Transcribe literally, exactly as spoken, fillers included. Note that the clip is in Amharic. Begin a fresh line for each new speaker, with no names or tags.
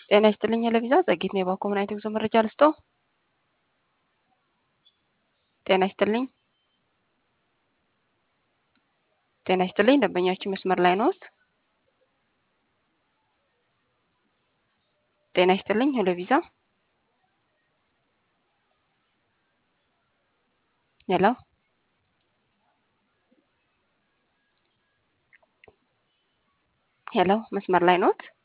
ጤና ይስጥልኝ ለቪዛ ዘግይት ነው ባኮ ምን አይነት ጉዞ መረጃ ልስጦ? ጤና ይስጥልኝ ጤና ይስጥልኝ ደንበኛችን መስመር ላይ ነዎት? ጤና ይስጥልኝ ለቪዛ ሄሎ ሄሎ መስመር ላይ ነዎት?